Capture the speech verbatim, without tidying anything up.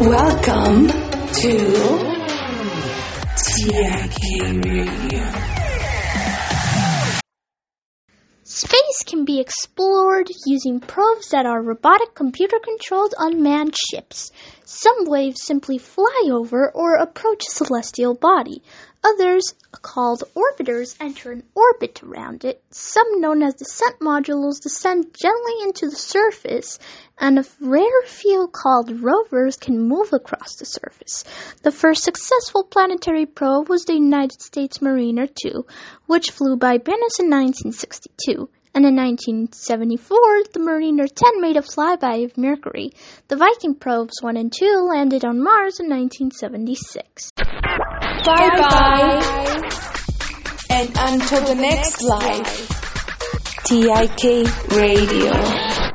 Welcome to T I K Radio. Space can be explored using probes that are robotic, computer-controlled, unmanned ships. Some waves simply fly over or approach a celestial body. Others, called orbiters, enter an orbit around it. Some, known as descent modules, descend gently into the surface, and a rare few called rovers can move across the surface. The first successful planetary probe was the United States Mariner two, which flew by Venus in nineteen sixty-two. And in nineteen seventy-four, the Mariner ten made a flyby of Mercury. The Viking probes one and two landed on Mars in nineteen seventy-six. Bye-bye. And until the next live, T I K Radio.